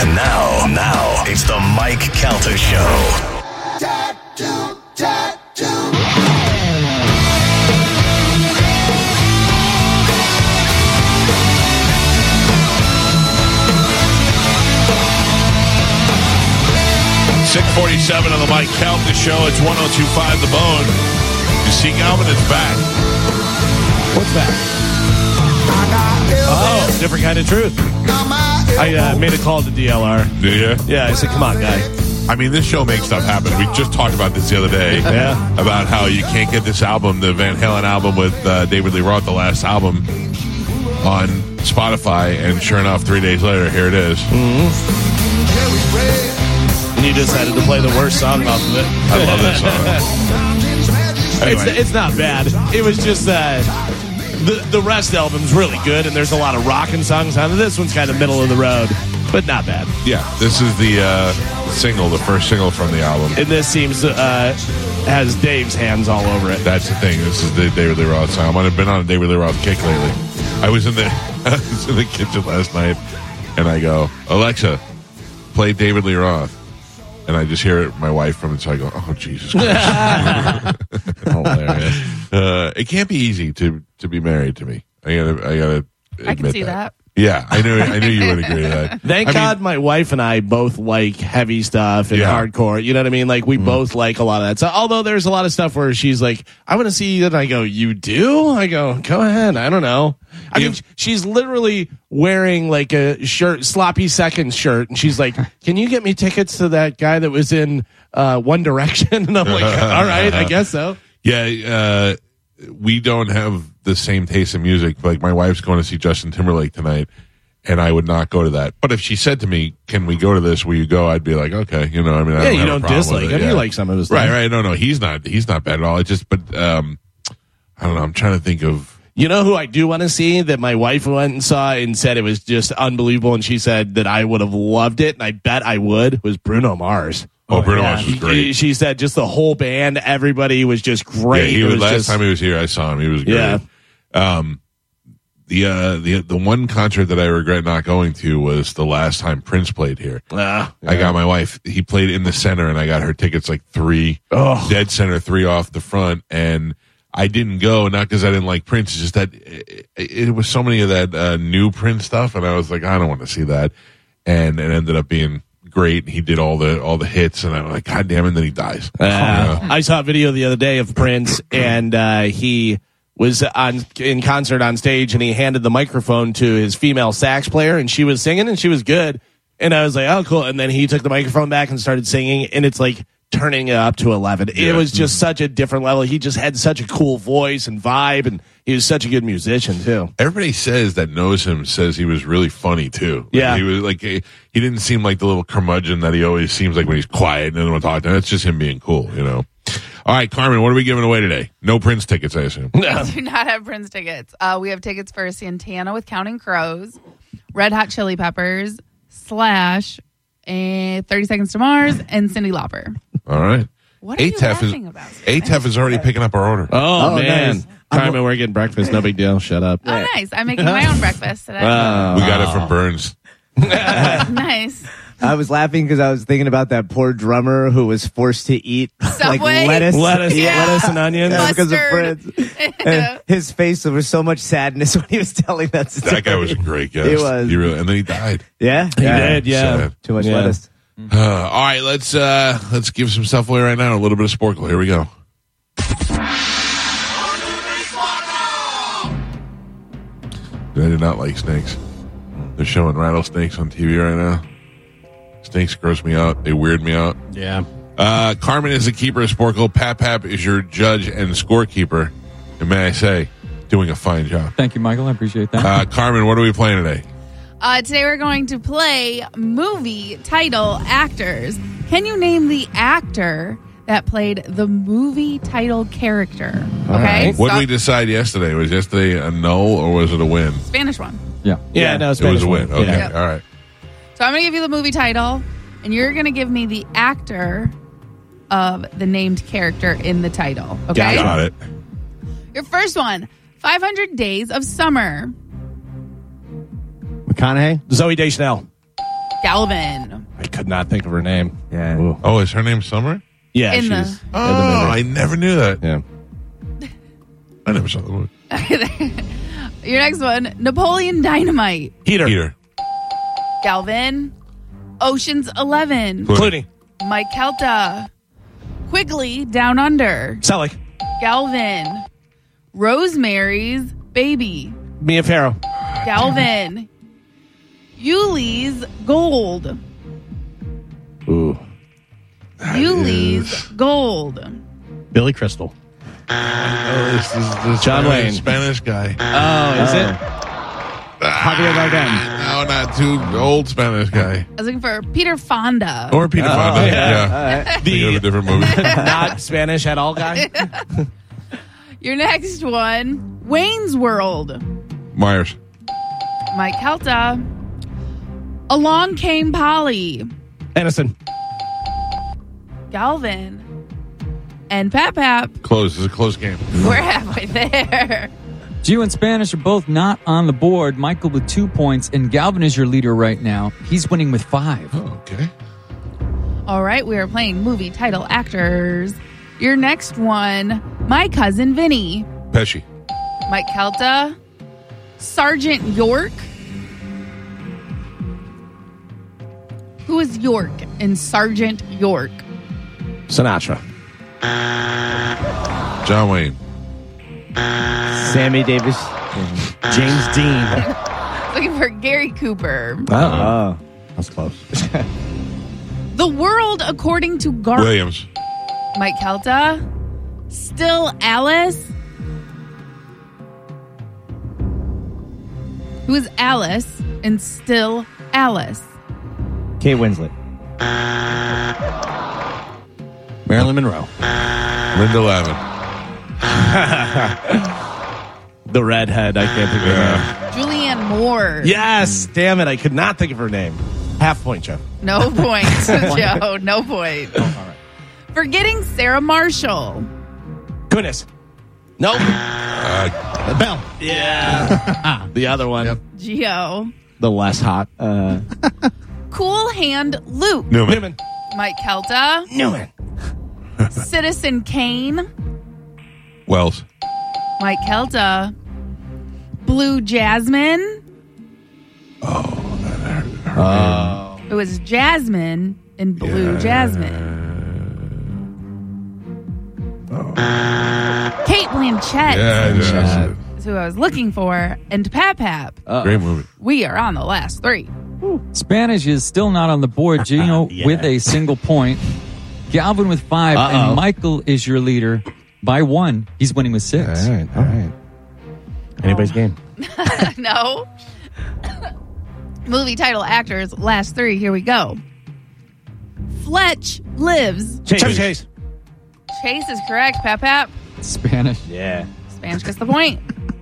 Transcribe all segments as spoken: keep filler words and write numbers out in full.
And now, now, it's the Mike Calta Show. Tattoo, tattoo. six forty-seven on the Mike Calta Show. It's one oh two point five The Bone. You see, Galvin is back. What's that? Oh, different kind of truth. I uh, made a call to D L R. Do you? Yeah, I said, come on, guy. I mean, this show makes stuff happen. We just talked about this the other day. Yeah. About how you can't get this album, the Van Halen album with uh, David Lee Roth, the last album, on Spotify. And sure enough, three days later, here it is. Mm-hmm. And you decided to play the worst song off of it. I love this song. Anyway. It's, it's not bad. It was just uh, the the rest of the album's really good, and there's a lot of rockin' songs on it. This one's kind of middle of the road, but not bad. Yeah, this is the uh, single, the first single from the album. And this seems uh, has Dave's hands all over it. That's the thing. This is the David Lee Roth song. I might have been on a David Lee Roth kick lately. I was in the I was in the kitchen last night, and I go, Alexa, play David Lee Roth. And I just hear it, my wife from inside go, oh, Jesus Christ. Hilarious. Uh, it can't be easy to, to be married to me. I gotta, I gotta admit I can see that. that. Yeah, I knew, I knew you would agree with that. Thank I God mean, my wife and I both like heavy stuff and Yeah. hardcore. You know what I mean? Like, we mm. both like a lot of that. So, although there's a lot of stuff where she's like, I want to see it. And I go, you do? I go, go ahead. I don't know. I Yeah. mean, she's literally wearing like a shirt, sloppy seconds shirt. And she's like, can you get me tickets to that guy that was in uh, One Direction? And I'm like, all right, I guess so. Yeah, uh, we don't have the same taste in music. Like, my wife's going to see Justin Timberlake tonight, and I would not go to that. But if she said to me, can we go to this? Will you go? I'd be like, okay. You know, I mean, I Yeah, don't you have a don't problem dislike with it. him. Yeah. You like some of his stuff. Right, right. No, no, he's not, he's not bad at all. It just, but, um, I don't know. I'm trying to think of. You know who I do want to see that my wife went and saw and said it was just unbelievable, and she said that I would have loved it, and I bet I would, was Bruno Mars. Oh, Bruno Yeah. Mars was He- great. She said just the whole band, everybody was just Yeah, great. he It was, was last just- time he was here, I saw him. He was great. Yeah. Um, the uh, the the one concert that I regret not going to was the last time Prince played here. Ah, I got my wife. He played in the center, and I got her tickets like three Oh. dead center, three off the front, and I didn't go, not because I didn't like Prince. It's just that it, it was so many of that uh, new Prince stuff, and I was like, I don't want to see that. And it ended up being great. He did all the all the hits, and I'm like, God damn it! And then he dies. Uh, Yeah. I saw a video the other day of Prince, and uh, he was on in concert on stage, and he handed the microphone to his female sax player, and she was singing, and she was good. And I was like, oh, cool. And then he took the microphone back and started singing, and it's like turning it up to eleven. Yeah. It was just such a different level. He just had such a cool voice and vibe, and he was such a good musician too. Everybody says that knows him says he was really funny too. Like, Yeah. he was like he, he didn't seem like the little curmudgeon that he always seems like when he's quiet and doesn't want to talk to him. It's just him being cool, you know. All right, Carmen, what are we giving away today? No Prince tickets, I assume. We do not have Prince tickets. Uh, we have tickets for Santana with Counting Crows, Red Hot Chili Peppers, Slash, and thirty Seconds to Mars, and Cyndi Lauper. All right. What are you A T E F is laughing about? A T E F is already picking up our order. Oh, Oh, man. nice. Carmen, we're getting breakfast. No big deal. Shut up. Oh, nice. I'm making my own breakfast today. Oh. We got it from Burns. Nice. I was laughing because I was thinking about that poor drummer who was forced to eat like Subway? lettuce, Lettuce, Yeah. lettuce and onions. Yeah, because of Mustard. Prince. And his face, there was so much sadness when he was telling that story. That guy was a great guest. He was. He really, and then he died. Yeah, He did, yeah. Sad. Too much Yeah. lettuce. Uh, all right, let's uh, let's give some stuff away right now. A little bit of Sporkle. Here we go. I do not like snakes. They're showing rattlesnakes on T V right now. Snakes gross me out. They weird me out. Yeah. Uh, Carmen is the keeper of Sporkle. Pap Pap is your judge and scorekeeper. And may I say, doing a fine job. Thank you, Michael. I appreciate that. Uh, Carmen, what are we playing today? Uh, today we're going to play movie title actors. Can you name the actor that played the movie title character? Okay. right. What did So- we decide yesterday? Was yesterday a no or was it a win? Spanish one. yeah. Yeah, no, It was Spanish a win. one. Okay, Yeah. Yeah. all right. So I'm going to give you the movie title, and you're going to give me the actor of the named character in the title. Okay. Got it. Your first one, five hundred Days of Summer. McConaughey. Zoe Deschanel. Galvin. I could not think of her name. Yeah. Ooh. Oh, is her name Summer? Yeah, In the- she's. Oh, I never knew that. Yeah. I never saw the movie. Your next one, Napoleon Dynamite. Heater. Peter. Galvin. Ocean's Eleven. Clooney. Mike Kelta. Quigley, Down Under. Selleck. Galvin. Rosemary's Baby. Mia Farrow. Galvin. Yuli's Gold. Ooh. Yuli's is- Gold. Billy Crystal. Oh, this is this John Spanish, Wayne. Spanish guy. Oh, is it? Javier Bardem. No, not too old Spanish guy. I was looking for Peter Fonda. Or Peter Fonda. yeah. Yeah. All right. Think of a The different movie. not Spanish at all guy? Your next one, Wayne's World. Myers. Mike Kelta. Along Came Polly. Edison. Galvin. And Pap Pap. Close. It's a close game. We're halfway there. Gio and Spanish are both not on the board. Michael with two points, and Galvin is your leader right now. He's winning with five. Oh, okay. All right, we are playing movie title actors. Your next one, My Cousin Vinny. Pesci. Mike Kelta. Sergeant York. Who is York in Sergeant York? Sinatra. John Wayne. Sammy Davis. James Dean. Looking for Gary Cooper. Oh, Oh. that's close. The World According to Garth. Williams. Mike Kelta. Still Alice. Who is Alice in Still Alice? Kate Winslet. Marilyn Monroe. Linda Lavin. The redhead. I can't think of her name. Julianne Moore. Yes. Damn it. I could not think of her name. Half point, Joe. No points, Joe. No point. Forgetting Sarah Marshall. Kunis. Nope. Uh, Bell. Yeah. The other one. Yep. Gio. The less hot. Uh, Cool Hand Luke. Newman. Newman. Mike Kelta. Newman. Citizen Kane. Wells. Mike Kelta. Blue Jasmine. Oh. It was Jasmine in Blue Jasmine. Kate Blanchett Yeah, yeah. is who I was looking for. And Pap Pap. Great movie. We are on the last three. Spanish is still not on the board. Gino Yeah. with a single point. Galvin with five, Uh-oh. and Michael is your leader by one. He's winning with six. All right. All right. Anybody's game. No. Movie title actors, last three. Here we go. Fletch Lives. Chase. Chase. Chase. Chase is correct. Pap Pap. Spanish. yeah. Spanish gets the point.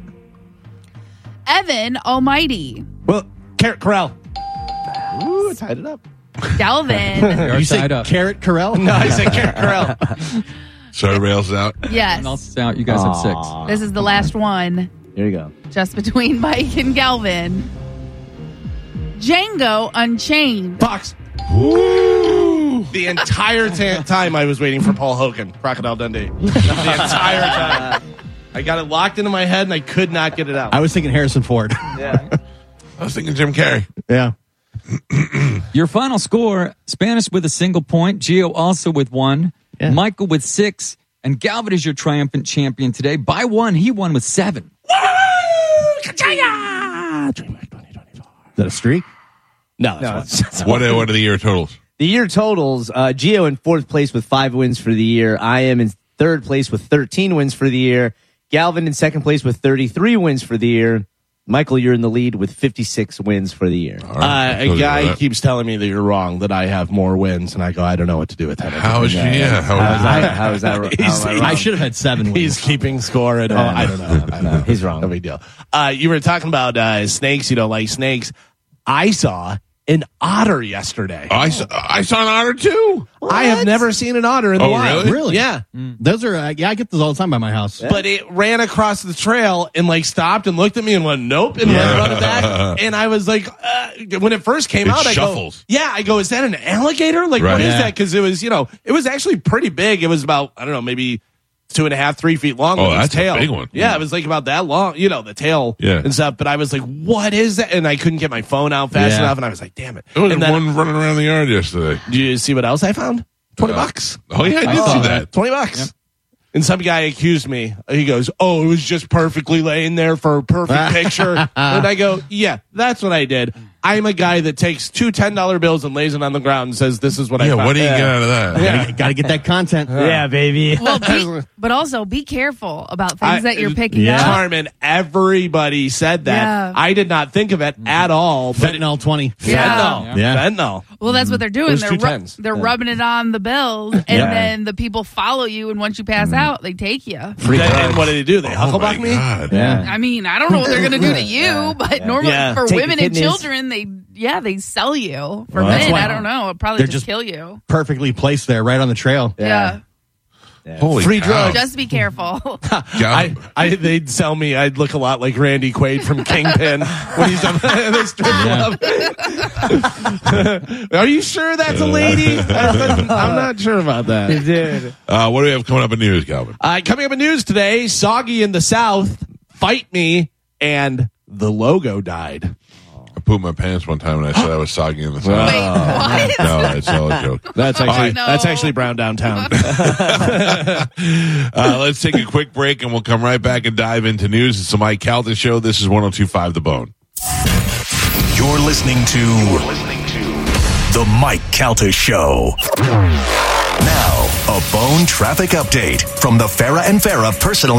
Evan Almighty. Well, Carrot Corral. Ooh, tied it up. Galvin. You're tied up. Carrot Corral? No, I said Carrot Corral. So everybody else is out. Yes. And else is out. You guys have six. Aw. This is the last one. Here you go. Just between Mike and Galvin. Django Unchained. Fox. The entire ta- time I was waiting for Paul Hogan, Crocodile Dundee. The entire time. I got it locked into my head and I could not get it out. I was thinking Harrison Ford. Yeah. I was thinking Jim Carrey. Yeah. Your final score, Spanish with a single point, Gio also with one, Yeah. Michael with six, and Galvin is your triumphant champion today. By one, he won with seven. Is that a streak? No, No, that's it's- What are, what are the year totals? The year totals, uh, Gio in fourth place with five wins for the year. I am in third place with thirteen wins for the year. Galvin in second place with thirty-three wins for the year. Michael, you're in the lead with fifty-six wins for the year. All right, Uh, I a told you guy that. keeps telling me that you're wrong, that I have more wins, and I go, I don't know what to do with that. How is she? Yeah. How How is is that? How is that? How He's- am I wrong? I should have had seven wins. He's keeping score at, oh, I don't know. I don't know. He's wrong. No big deal. Uh, you were talking about uh, snakes. You don't like snakes. I saw an otter yesterday. Oh, I, saw, I saw an otter too. I have never seen an otter in the Oh, wild. really? Really? Yeah. Those are, uh, yeah, I get those all the time by my house. But it ran across the trail and like stopped and looked at me and went nope and went running back. And I was like, uh, when it first came It out, I shuffles. go, yeah, I go, is that an alligator? Like, Right. what is Yeah. that? Because it was, you know, it was actually pretty big. It was about, I don't know, maybe two and a half, three feet long. Oh, with its that's a tail. big one. Yeah, it was like about that long. You know, the tail Yeah. and stuff. But I was like, what is that? And I couldn't get my phone out fast Yeah. enough. And I was like, damn it. There was And then, one running around the yard yesterday. did you see what else I found? Twenty Uh, bucks. Oh yeah, I did see that. Twenty bucks. And some guy accused me. He goes, "Oh, it was just perfectly laying there for a perfect picture." And I go, "Yeah, that's what I did. I'm a guy that takes two ten dollar bills and lays it on the ground and says, this is what I Yeah, found." what do you get out of that? Gotta, gotta get that content. Yeah, baby. Well, be, but also be careful about things I- that you're picking yeah. up. Carmen, everybody said that. Yeah. I did not think of it at all. But it, Fentanyl twenty. Yeah. fentanyl. Yeah. Fentanyl. Well, that's what they're doing. Those They're two ru- tens. they're rubbing it on the bills, and Yeah. then the people follow you. And once you pass out, they take you. Then- and what did he do? They Oh my hucklebuck me? God. Yeah. I mean, I don't know what they're going to do to you, but normally Yeah. for Take your women and kidneys. children, they yeah they sell you. For Well, that's men, why- I don't know. It'll probably They're just, just- kill you. Perfectly placed there, right on the trail. Yeah, Holy Free cow. drugs. just be careful. Yeah. I, I, they'd sell me. I'd look a lot like Randy Quaid from Kingpin when he's on the strip club. Are you sure that's a lady? I'm not sure about that. Dude. Uh, what do we have coming up in news, Calvin? Uh, coming up in news today, Soggy in the South, Fight Me, and the logo died. I pooped my pants one time and I said I was soggy in the Wait, south. what? No, it's all a joke. That's actually Oh, no. that's actually Brown Downtown. Uh, let's take a quick break and we'll come right back and dive into news. It's the Mike Calta Show. This is one oh two point five The Bone. You're listening to You're listening to The Mike Calta Show. Now, a Bone traffic update from the Farah and Farah Personal